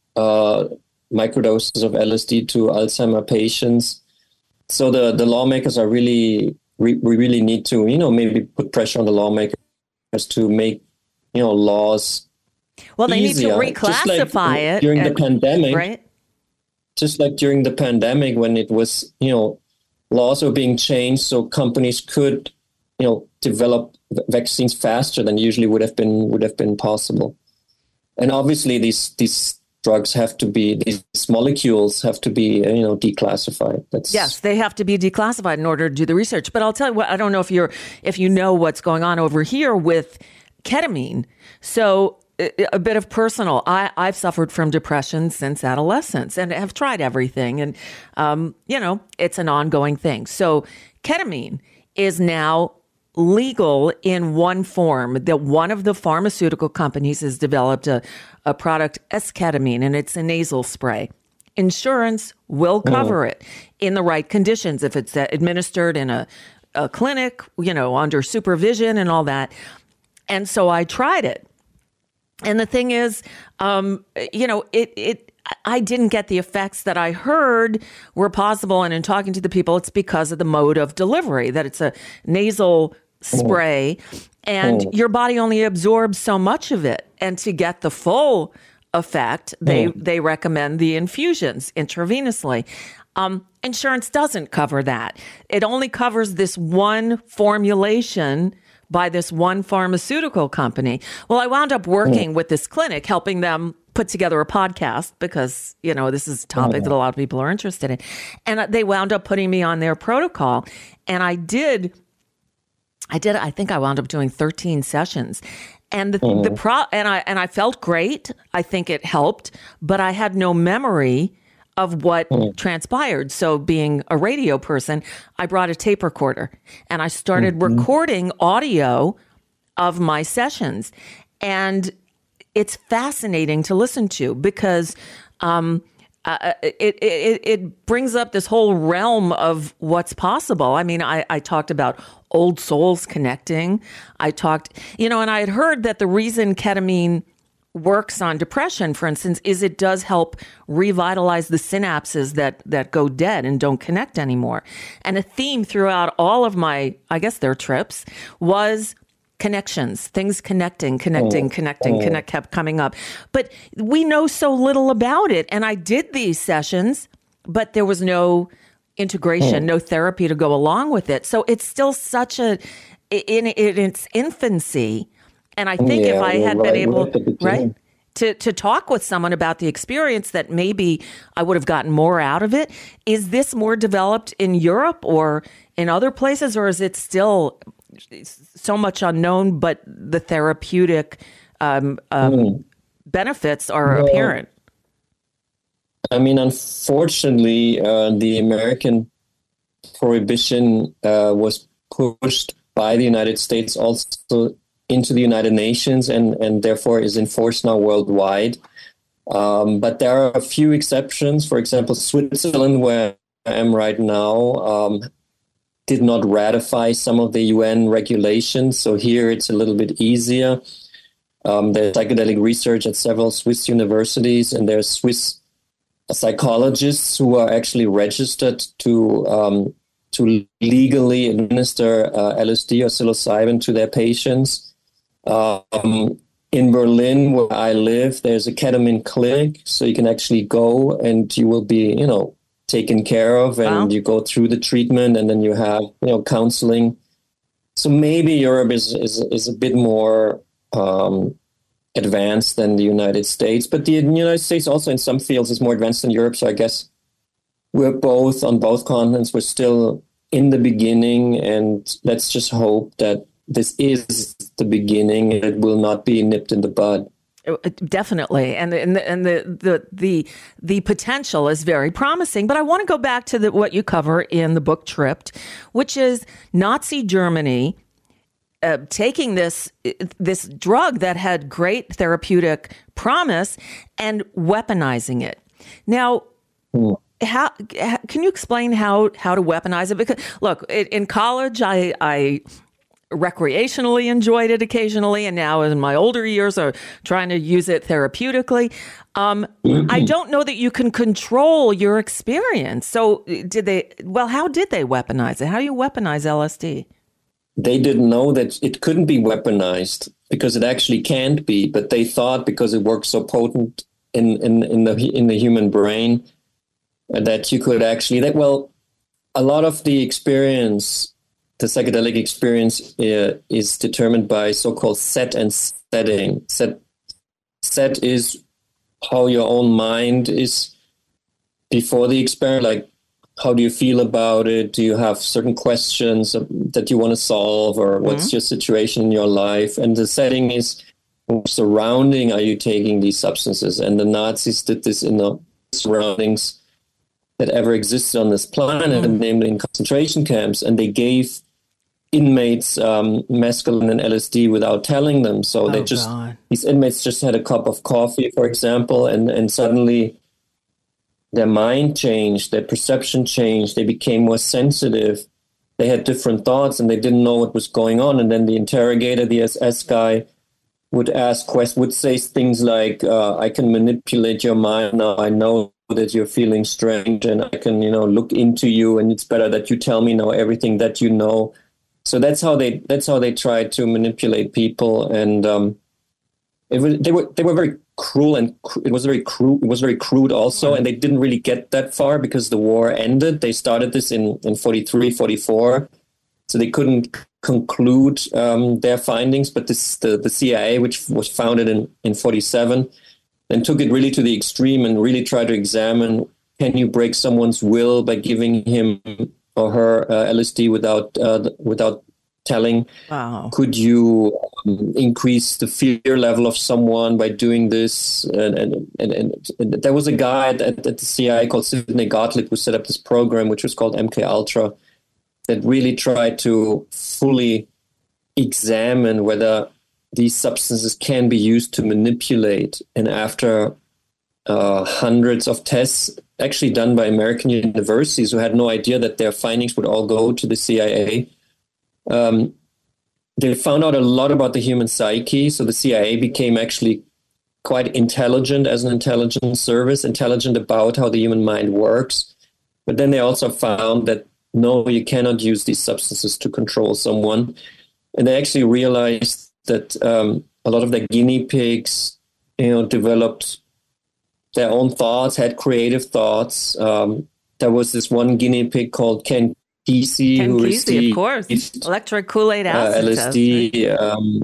uh, microdoses of L S D to Alzheimer patients. So the, the lawmakers are really, we, we really need to, you know, maybe put pressure on the lawmakers to make, you know, laws Well, they easier. need to reclassify like it. During and, the pandemic, right? Just like during the pandemic when it was, you know, laws were being changed so companies could, you know, develop vaccines faster than usually would have been would have been possible. And obviously these these drugs have to be, these molecules have to be, you know, declassified. That's Yes, they have to be declassified in order to do the research. But I'll tell you what, I don't know if you're if you know what's going on over here with ketamine. So a bit of personal. I, I've suffered from depression since adolescence and have tried everything. And, um, you know, it's an ongoing thing. So ketamine is now legal in one form. That one of the pharmaceutical companies has developed a, a product, esketamine, and it's a nasal spray. Insurance will cover it in the right conditions if it's administered in a, a clinic, you know, under supervision and all that. And so I tried it. And the thing is, um, you know, it, it, I didn't get the effects that I heard were possible. And in talking to the people, it's because of the mode of delivery, that it's a nasal spray and your body only absorbs so much of it. And to get the full effect, they, they recommend the infusions intravenously. Um, insurance doesn't cover that. It only covers this one formulation by this one pharmaceutical company. Well, I wound up working with this clinic, helping them put together a podcast because, you know, this is a topic that a lot of people are interested in. And they wound up putting me on their protocol. And I did, I did, I think I wound up doing thirteen sessions. And the, mm. the pro, and I, and I felt great. I think it helped, but I had no memory of what mm. transpired. So being a radio person, I brought a tape recorder and I started mm-hmm. recording audio of my sessions. And it's fascinating to listen to because um, uh, it, it, it brings up this whole realm of what's possible. I mean, I, I talked about old souls connecting. I talked, you know, and I had heard that the reason ketamine works on depression, for instance, is it does help revitalize the synapses that that go dead and don't connect anymore. And a theme throughout all of my, I guess, their trips was connections, things connecting, connecting, oh, connecting, oh. connect kept coming up. But we know so little about it. And I did these sessions, but there was no integration, oh. no therapy to go along with it. So it's still such a, in, in its infancy. And I think yeah, if I had right, been able, right, to, to talk with someone about the experience, that maybe I would have gotten more out of it. Is this more developed in Europe or in other places, or is it still so much unknown, but the therapeutic um, um, mm. benefits are well, apparent? I mean, unfortunately, uh, the American prohibition uh, was pushed by the United States also into the United Nations and, and therefore is enforced now worldwide. Um, but there are a few exceptions. For example, Switzerland, where I am right now, um, did not ratify some of the U N regulations. So here it's a little bit easier. Um, there's psychedelic research at several Swiss universities, and there's Swiss psychologists who are actually registered to um, to legally administer uh, L S D or psilocybin to their patients. Um, in Berlin, where I live, there's a ketamine clinic, so you can actually go and you will be, you know, taken care of, and wow. you go through the treatment, and then you have, you know, counseling. So maybe Europe is is, is a bit more um, advanced than the United States, but the United States also in some fields is more advanced than Europe. So I guess we're both on both continents. We're still in the beginning, and let's just hope that this is the beginning. It will not be nipped in the bud. Definitely, and the, and the and the the the the potential is very promising. But I want to go back to the, what you cover in the book Tripped, which is Nazi Germany uh, taking this this drug that had great therapeutic promise and weaponizing it. Now, mm. how, how can you explain how how to weaponize it? Because look, in college, I I. recreationally enjoyed it occasionally, and now in my older years are trying to use it therapeutically. Um, I don't know that you can control your experience. So did they, well, how did they weaponize it? How do you weaponize L S D? They didn't know that it couldn't be weaponized because it actually can't be, but they thought because it works so potent in, in, in the in the human brain that you could actually, that well, a lot of the experience, the psychedelic experience uh, is determined by so-called set and setting. Set, set is how your own mind is before the experiment, like how do you feel about it? Do you have certain questions that you want to solve, or what's mm-hmm. your situation in your life? And the setting is surrounding, are you taking these substances? And the Nazis did this in the surroundings that ever existed on this planet, mm-hmm. namely in concentration camps. And they gave inmates um, mescaline and L S D without telling them. So oh, they just, God. These inmates just had a cup of coffee, for example, and, and suddenly their mind changed, their perception changed, they became more sensitive, they had different thoughts and they didn't know what was going on. And then the interrogator, the S S guy, would ask questions, would say things like, uh, I can manipulate your mind now, I know that you're feeling strange and I can, you know, look into you, and it's better that you tell me now everything that you know. So that's how they that's how they tried to manipulate people, and um, it was, they were they were very cruel, and cr- it was very crude. It was very crude also, and they didn't really get that far because the war ended. They started this in in forty-three, forty-four, so they couldn't conclude um, their findings. But this the, the C I A, which was founded in in forty-seven, then took it really to the extreme and really tried to examine: can you break someone's will by giving him or her uh, L S D without uh, without telling? Wow. Could you um, increase the fear level of someone by doing this? And and, and, and, and there was a guy at, at the C I A called Sidney Gottlieb who set up this program, which was called M K Ultra, that really tried to fully examine whether these substances can be used to manipulate. And after uh, hundreds of tests, actually done by American universities who had no idea that their findings would all go to the C I A. Um, they found out a lot about the human psyche. So the C I A became actually quite intelligent as an intelligence service, intelligent about how the human mind works. But then they also found that, no, you cannot use these substances to control someone. And they actually realized that um, a lot of the guinea pigs, you know, developed their own thoughts, had creative thoughts. Um, there was this one guinea pig called Ken Kesey, Ken who Kesey, received of course, electric Kool-Aid acid uh, L S D. test, right? um,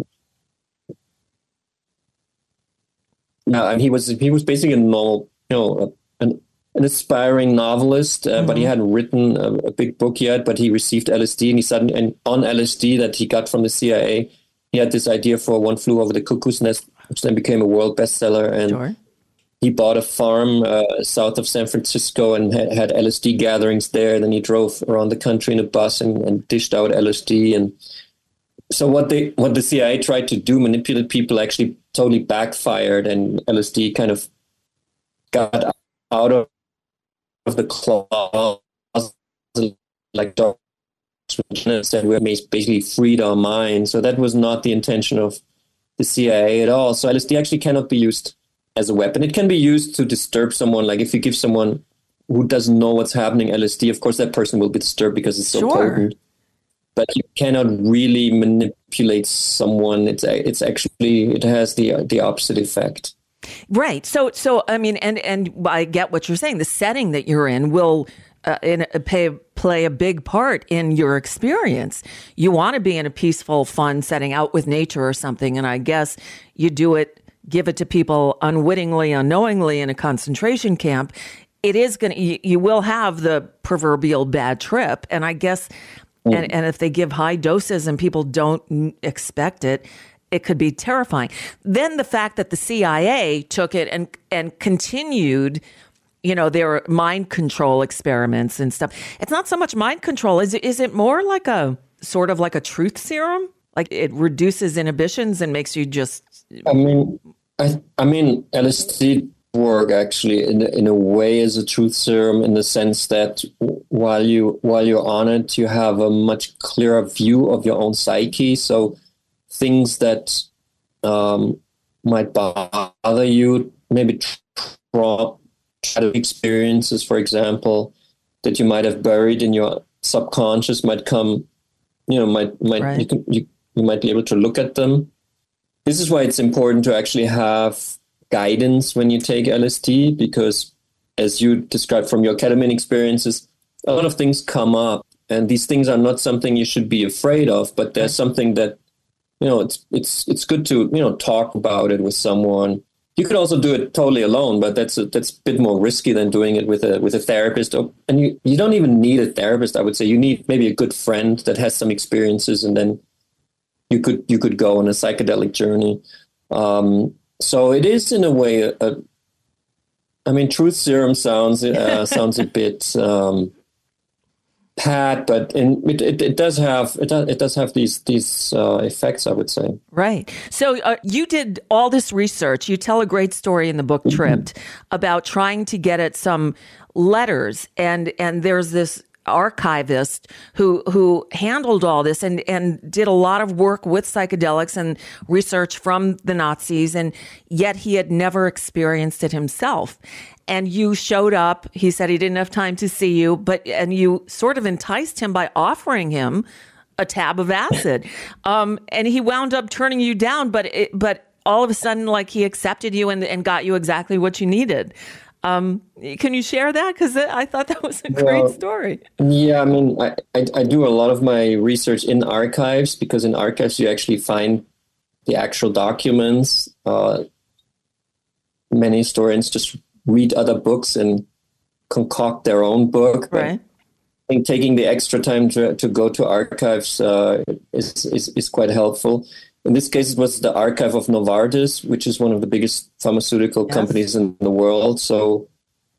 yeah, and he was he was basically a normal, you know, an, an aspiring novelist, uh, mm-hmm. but he hadn't written a, a big book yet. But he received L S D, and he suddenly, and on L S D that he got from the C I A, he had this idea for One Flew Over the Cuckoo's Nest, which then became a world bestseller. And Sure. he bought a farm uh, south of San Francisco and had, had L S D gatherings there. Then he drove around the country in a bus and, and dished out L S D. And so what they what the C I A tried to do, manipulate people, actually totally backfired, and L S D kind of got out of, of the closet, like dogs said, we basically freed our minds. So that was not the intention of the C I A at all. So L S D actually cannot be used as a weapon. It can be used to disturb someone. Like if you give someone who doesn't know what's happening L S D, of course that person will be disturbed because it's so Sure. potent. But you cannot really manipulate someone. It's it's actually, it has the the opposite effect. Right. So, so I mean, and and I get what you're saying. The setting that you're in will uh, in a, pay, play a big part in your experience. You want to be in a peaceful, fun setting out with nature or something, and I guess you do it, give it to people unwittingly, unknowingly in a concentration camp. It is going to, you, you will have the proverbial bad trip, and I guess, mm. and and if they give high doses and people don't expect it, it could be terrifying. Then the fact that the C I A took it and and continued, you know, their mind control experiments and stuff. It's not so much mind control. Is it, is it more like a sort of like a truth serum? Like it reduces inhibitions and makes you just. I mean, I, I mean, L S D work actually in in a way as a truth serum, in the sense that while you while you're on it, you have a much clearer view of your own psyche. So things that um, might bother you, maybe trauma experiences, for example, that you might have buried in your subconscious, might come, you know, might might right. you, can, you you might be able to look at them. This is why it's important to actually have guidance when you take L S D, because as you described from your ketamine experiences, a lot of things come up, and these things are not something you should be afraid of, but there's something that, you know, it's it's it's good to, you know, talk about it with someone. You could also do it totally alone, but that's a, that's a bit more risky than doing it with a with a therapist. And you, you don't even need a therapist, I would say. You need maybe a good friend that has some experiences, and then you could you could go on a psychedelic journey. Um, so it is, in a way, a, a, I mean, truth serum sounds uh, sounds a bit um, pat, but in, it, it it does have it does, it does have these these uh, effects, I would say. Right. So uh, you did all this research. You tell a great story in the book Tripped mm-hmm. about trying to get at some letters, and and there's this archivist who who handled all this and and did a lot of work with psychedelics and research from the Nazis, and yet he had never experienced it himself. And you showed up. He said he didn't have time to see you, but and you sort of enticed him by offering him a tab of acid, um, and he wound up turning you down. But it, but all of a sudden, like, he accepted you and and got you exactly what you needed. Um, can you share that? Because I thought that was a great well, story. Yeah, I mean, I, I, I do a lot of my research in archives, because in archives you actually find the actual documents. Uh, many historians just read other books and concoct their own book. Right. I think taking the extra time to to go to archives uh, is, is is quite helpful. In this case, it was the archive of Novartis, which is one of the biggest pharmaceutical yes. companies in the world. So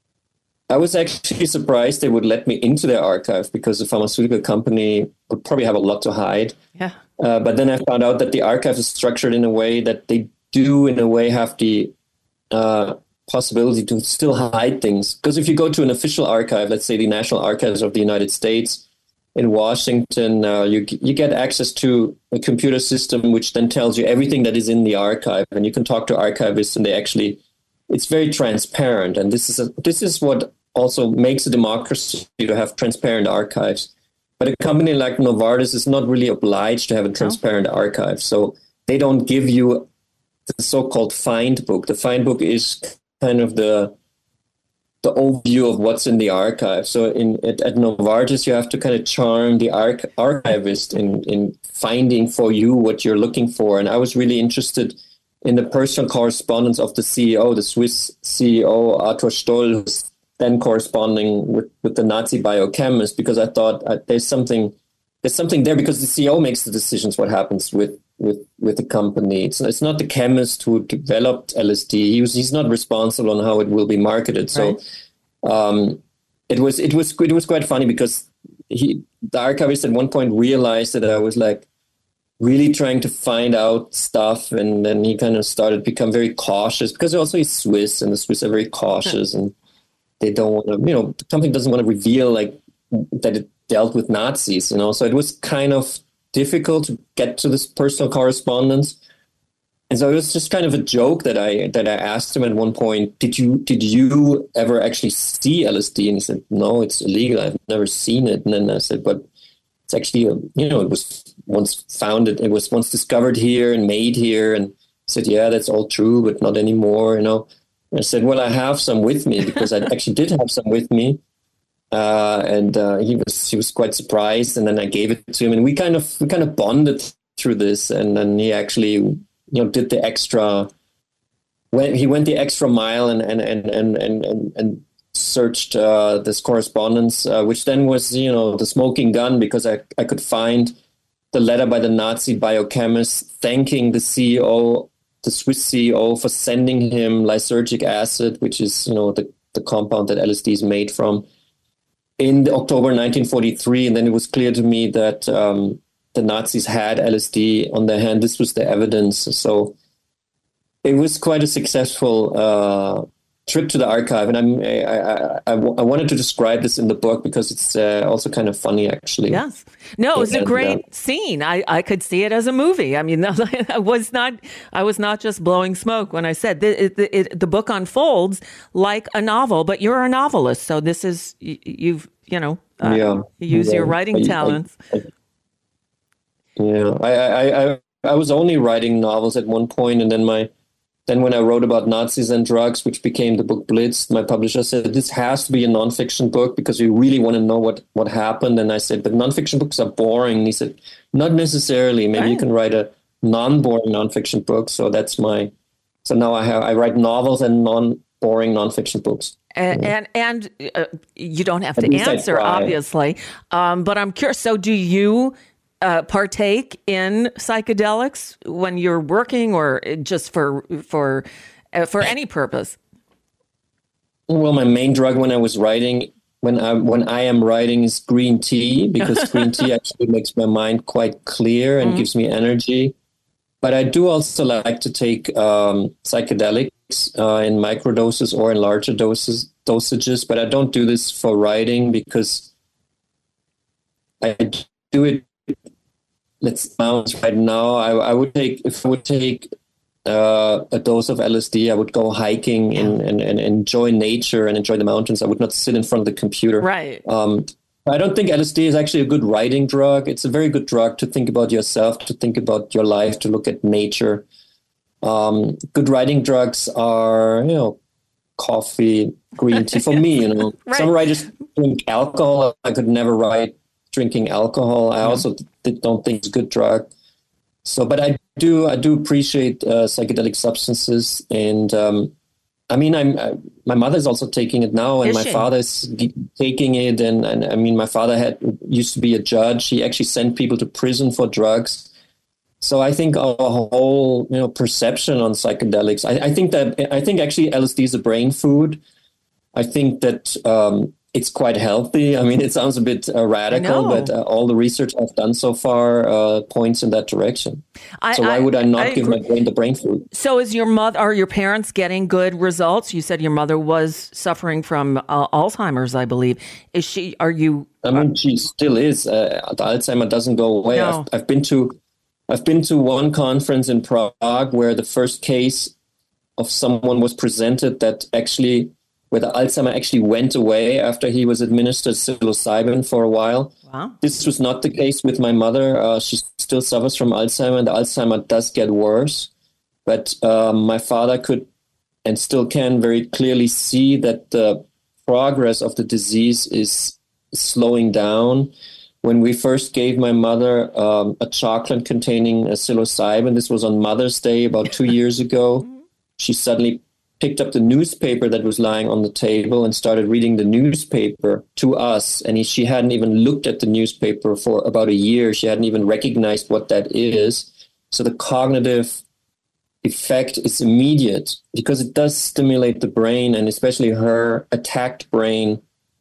I was actually surprised they would let me into their archive, because the pharmaceutical company would probably have a lot to hide. Yeah. Uh, but then I found out that the archive is structured in a way that they do, in a way, have the uh, possibility to still hide things. Because if you go to an official archive, let's say the National Archives of the United States, in Washington, uh, you you get access to a computer system which then tells you everything that is in the archive, and you can talk to archivists, and they actually, it's very transparent. And this is a, this is what also makes a democracy, to have transparent archives. But a company like Novartis is not really obliged to have a transparent no. archive, so they don't give you the so-called find book. The find book is kind of the the overview of what's in the archive. So in at, at Novartis, you have to kind of charm the arch, archivist in, in finding for you what you're looking for. And I was really interested in the personal correspondence of the C E O, the Swiss C E O, Arthur Stoll, who's then corresponding with, with the Nazi biochemist, because I thought uh, there's something there's something there, because the C E O makes the decisions what happens with with with the company. It's, it's not the chemist who developed L S D. He was, he's not responsible on how it will be marketed. So right. um, it was it was it was quite funny, because he the archivist at one point realized that I was like really trying to find out stuff, and then he kind of started to become very cautious, because also he's Swiss, and the Swiss are very cautious, and they don't want to, you know, the company doesn't want to reveal like that it dealt with Nazis, you know. So it was kind of difficult to get to this personal correspondence. And so it was just kind of a joke that I that I asked him at one point, did you did you ever actually see L S D? And he said, no, it's illegal. I've never seen it. And then I said, but it's actually, a, you know, it was once founded, it was once discovered here and made here. And he said, yeah, that's all true, but not anymore, you know. And I said, well, I have some with me, because I actually did have some with me. Uh, and uh, he was he was quite surprised, and then I gave it to him, and we kind of we kind of bonded through this. And then he actually, you know, did the extra. When he went the extra mile and and and and and, and searched uh, this correspondence, uh, which then was, you know, the smoking gun, because I I could find the letter by the Nazi biochemist thanking the C E O, the Swiss C E O, for sending him lysergic acid, which is, you know, the the compound that L S D is made from, in the October nineteen forty-three. And then it was clear to me that um, the Nazis had L S D on their hand. This was the evidence. So it was quite a successful uh, trip to the archive, and I'm I, I, I, I wanted to describe this in the book because it's uh, also kind of funny, actually. Yes. No, it was a And, great uh, scene. I, I could see it as a movie. I mean, I was not I was not just blowing smoke when I said the, it, it, the book unfolds like a novel, but you're a novelist, so this is you've you know uh, yeah, you use yeah. your writing I- I- talents. I- yeah, I, I I I was only writing novels at one point, and then my then when I wrote about Nazis and drugs, which became the book Blitz, my publisher said this has to be a nonfiction book because we really want to know what what happened. And I said, but nonfiction books are boring. And he said, not necessarily. Maybe Right. you can write a non-boring nonfiction book. So that's my. So now I have I write novels and non-boring nonfiction books. And and, and uh, you don't have At to least I answer, try. obviously. Um, but I'm curious. So, do you uh, partake in psychedelics when you're working, or just for for uh, for any purpose? Well, my main drug when I was writing, when I when I am writing, is green tea, because green tea actually makes my mind quite clear and Mhm. gives me energy. But I do also like to take um, psychedelics uh, in microdoses or in larger doses dosages. But I don't do this for writing because I do it. Let's bounce right now. I, I would take if I would take uh, a dose of L S D. I would go hiking and, and, and enjoy nature and enjoy the mountains. I would not sit in front of the computer. Right. Um, I don't think L S D is actually a good writing drug. It's a very good drug to think about yourself, to think about your life, to look at nature. Um, good writing drugs are, you know, coffee, green tea. For me, you know, Right. some writers drink alcohol. I could never write drinking alcohol. I also th- don't think it's a good drug. So, but I do, I do appreciate uh, psychedelic substances, and um, I mean, I'm I, my mother's also taking it now, and Is my she? father's g- taking it, and, and I mean, my father had used to be a judge. He actually sent people to prison for drugs. So I think our whole, you know, perception on psychedelics. I, I think that I think actually L S D is a brain food. I think that um, it's quite healthy. I mean, it sounds a bit uh, radical, know. but uh, all the research I've done so far uh, points in that direction. I- so why I- would I not I give agree. my brain the brain food? So, is your mother, are your parents getting good results? You said your mother was suffering from uh, Alzheimer's, I believe. Is she? Are you? I mean, she still is. Uh, the Alzheimer doesn't go away. No. I've, I've been to, I've been to one conference in Prague where the first case of someone was presented that actually, where the Alzheimer actually went away after he was administered psilocybin for a while. Wow. This was not the case with my mother. Uh, she still suffers from Alzheimer, and the Alzheimer does get worse. But um, my father could and still can very clearly see that the progress of the disease is slowing down. When we first gave my mother um, a chocolate containing a psilocybin, this was on Mother's Day about two years ago, she suddenly picked up the newspaper that was lying on the table and started reading the newspaper to us. And he, she hadn't even looked at the newspaper for about a year. She hadn't even recognized what that is. So the cognitive effect is immediate because it does stimulate the brain, and especially her attacked brain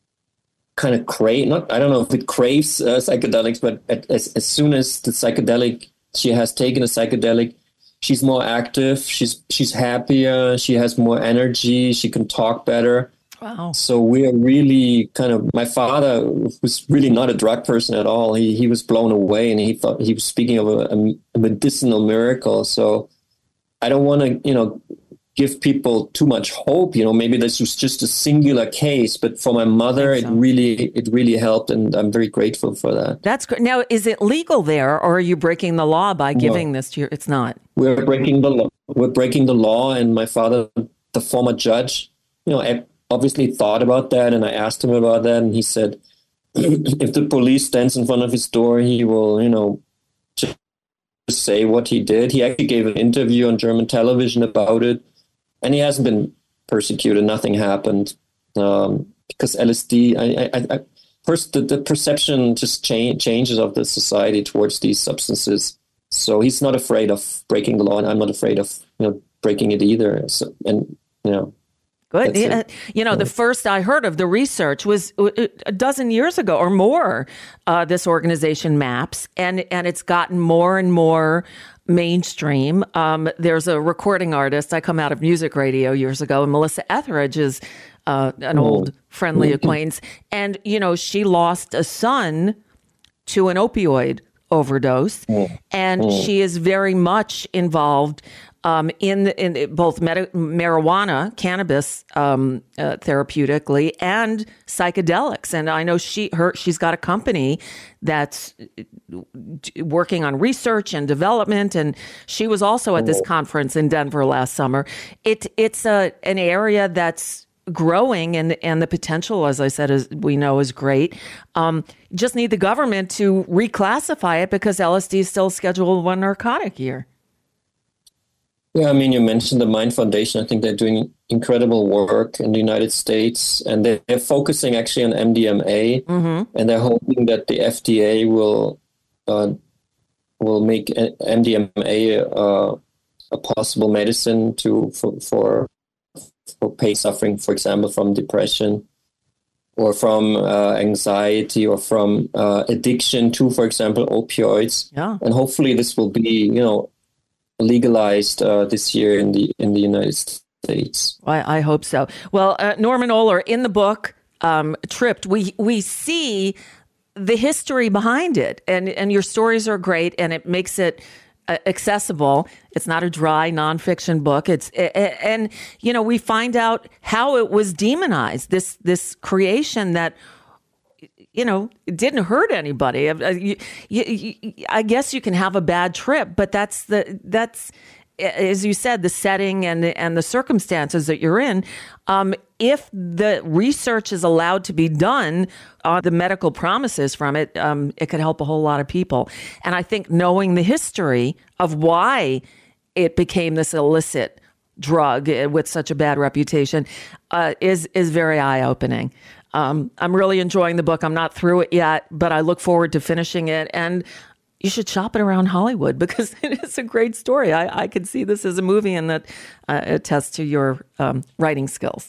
kind of crave, not, I don't know if it craves uh, psychedelics, but at, as, as soon as the psychedelic, she has taken a psychedelic, she's more active, she's she's happier, she has more energy, she can talk better. Wow. So we are really kind of, my father was really not a drug person at all. He he was blown away, and he thought he was speaking of a, a medicinal miracle. So I don't want to, you know, give people too much hope. You know, maybe this was just a singular case, but for my mother, I think it so. really it really helped, and I'm very grateful for that. That's great. Now, is it legal there, or are you breaking the law by giving this to your? It's not. We're breaking the law. We're breaking the law, and my father, the former judge, you know, obviously thought about that, and I asked him about that, and he said, if the police stands in front of his door, he will, you know, just say what he did. He actually gave an interview on German television about it, and he hasn't been persecuted. Nothing happened um, because L S D. I, I, I first the, the perception just change, changes of the society towards these substances. So he's not afraid of breaking the law, and I'm not afraid of, you know, breaking it either. So, and you know. Good. That's Yeah, it. you know, the first I heard of the research was a dozen years ago or more. Uh, this organization MAPS, and and it's gotten more and more mainstream. Um, there's a recording artist. I come out of music radio years ago, and Melissa Etheridge is uh, an old friendly acquaintance. And, you know, she lost a son to an opioid overdose, and she is very much involved um, in in both med- marijuana, cannabis, um, uh, therapeutically, and psychedelics. And I know she her she's got a company that's working on research and development. And she was also at this conference in Denver last summer. It it's a an area that's growing, and and the potential, as I said, as we know, is great. Um, just need the government to reclassify it because L S D is still Schedule One narcotic here. Yeah, I mean, you mentioned the Mind Foundation. I think they're doing incredible work in the United States, and they're, they're focusing actually on M D M A, mm-hmm. and they're hoping that the F D A will uh, will make M D M A uh, a possible medicine to for, for for pain suffering, for example, from depression or from uh, anxiety or from uh, addiction to, for example, opioids. Yeah. And hopefully this will be, you know, legalized uh, this year in the in the United States. I, I hope so. Well, uh, Norman Ohler, in the book um, Tripped, we we see the history behind it, and and your stories are great, and it makes it uh, accessible. It's not a dry nonfiction book. It's and you know we find out how it was demonized. This this creation that, you know, it didn't hurt anybody. You, you, you, I guess you can have a bad trip, but that's the that's, as you said, the setting and and the circumstances that you're in. Um, if the research is allowed to be done on the medical promises from it, um, it could help a whole lot of people. And I think knowing the history of why it became this illicit drug with such a bad reputation uh, is is very eye-opening. Um, I'm really enjoying the book. I'm not through it yet, but I look forward to finishing it. And you should shop it around Hollywood because it is a great story. I, I could see this as a movie, and that uh, attests to your um, writing skills.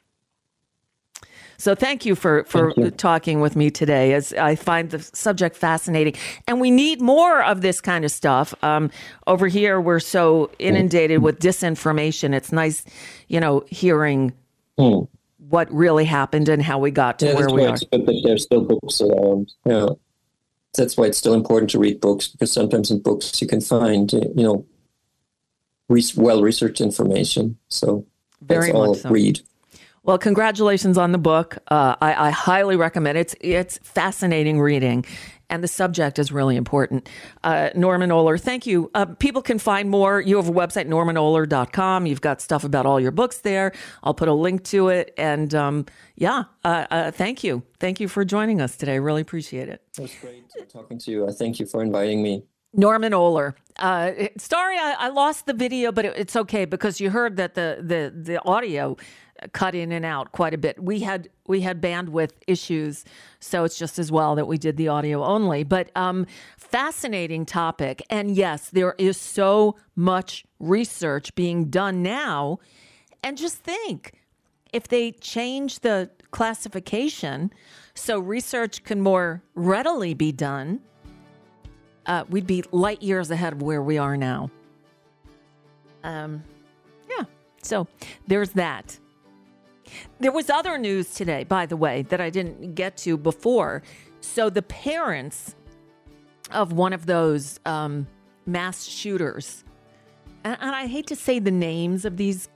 So thank you for, for you. talking with me today, as I find the subject fascinating. And we need more of this kind of stuff. Um, over here, we're so inundated with disinformation. It's nice, you know, hearing mm. what really happened and how we got to yeah, where we are. It's good that there's still books around. Yeah. That's why it's still important to read books, because sometimes in books you can find, you know, re- well-researched information. So Very that's all much so. read. Well, congratulations on the book. Uh, I, I highly recommend it. It's, it's fascinating reading, and the subject is really important. Uh, Norman Ohler, thank you. Uh, people can find more. You have a website, norman ohler dot com. You've got stuff about all your books there. I'll put a link to it. And um, yeah, uh, uh, thank you. Thank you for joining us today. Really appreciate it. It was great talking to you. I thank you for inviting me. Norman Ohler. Uh, sorry, I, I lost the video, but it, it's okay because you heard that the, the, the audio cut in and out quite a bit. We had we had bandwidth issues, so it's just as well that we did the audio only. But um, fascinating topic. And yes, there is so much research being done now. And just think, if they change the classification so research can more readily be done, uh, we'd be light years ahead of where we are now. Um, yeah, so there's that. There was other news today, by the way, that I didn't get to before. So the parents of one of those um, mass shooters, and, and I hate to say the names of these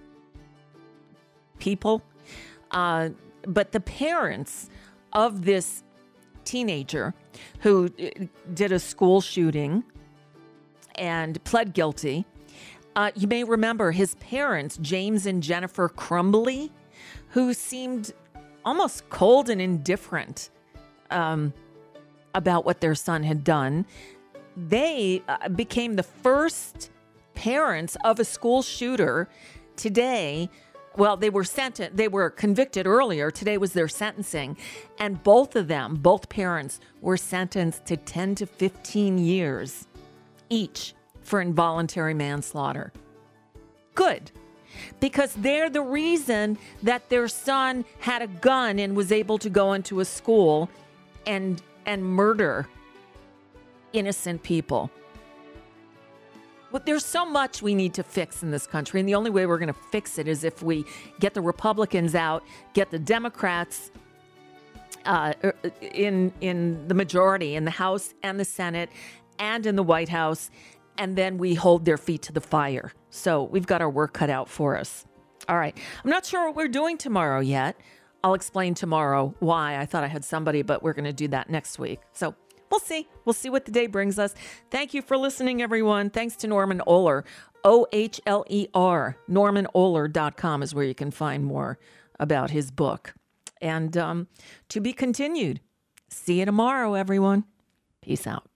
people, uh, but the parents of this teenager who did a school shooting and pled guilty. Uh, you may remember his parents, James and Jennifer Crumbly, who seemed almost cold and indifferent um, about what their son had done. They uh, became the first parents of a school shooter today. Well, they were sentenced, they were convicted earlier. Today was their sentencing. And both of them, both parents, were sentenced to ten to fifteen years each for involuntary manslaughter. Good. Because they're the reason that their son had a gun and was able to go into a school and and murder innocent people. But there's so much we need to fix in this country, and the only way we're going to fix it is if we get the Republicans out, get the Democrats uh, in in the majority in the House and the Senate and in the White House, and then we hold their feet to the fire. So we've got our work cut out for us. All right. I'm not sure what we're doing tomorrow yet. I'll explain tomorrow why. I thought I had somebody, but we're going to do that next week. So we'll see. We'll see what the day brings us. Thank you for listening, everyone. Thanks to Norman Ohler. O H L E R. norman ohler dot com is where you can find more about his book. And um, to be continued. See you tomorrow, everyone. Peace out.